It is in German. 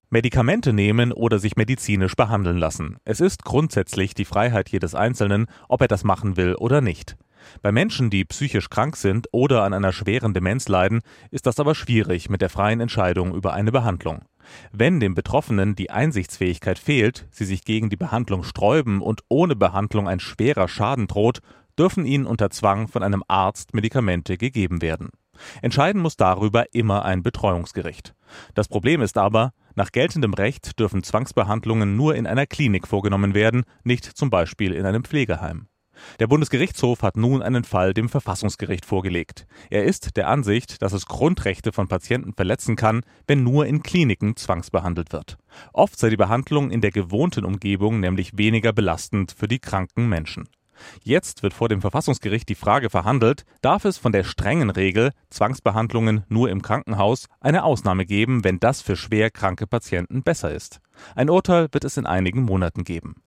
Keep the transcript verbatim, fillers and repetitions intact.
Medikamente nehmen oder sich medizinisch behandeln lassen. Es ist grundsätzlich die Freiheit jedes Einzelnen, ob er das machen will oder nicht. Bei Menschen, die psychisch krank sind oder an einer schweren Demenz leiden, ist das aber schwierig mit der freien Entscheidung über eine Behandlung. Wenn dem Betroffenen die Einsichtsfähigkeit fehlt, sie sich gegen die Behandlung sträuben und ohne Behandlung ein schwerer Schaden droht, dürfen ihnen unter Zwang von einem Arzt Medikamente gegeben werden. Entscheiden muss darüber immer ein Betreuungsgericht. Das Problem ist aber, nach geltendem Recht dürfen Zwangsbehandlungen nur in einer Klinik vorgenommen werden, nicht zum Beispiel in einem Pflegeheim. Der Bundesgerichtshof hat nun einen Fall dem Verfassungsgericht vorgelegt. Er ist der Ansicht, dass es Grundrechte von Patienten verletzen kann, wenn nur in Kliniken zwangsbehandelt wird. Oft sei die Behandlung in der gewohnten Umgebung nämlich weniger belastend für die kranken Menschen. Jetzt wird vor dem Verfassungsgericht die Frage verhandelt, darf es von der strengen Regel, Zwangsbehandlungen nur im Krankenhaus, eine Ausnahme geben, wenn das für schwer kranke Patienten besser ist. Ein Urteil wird es in einigen Monaten geben.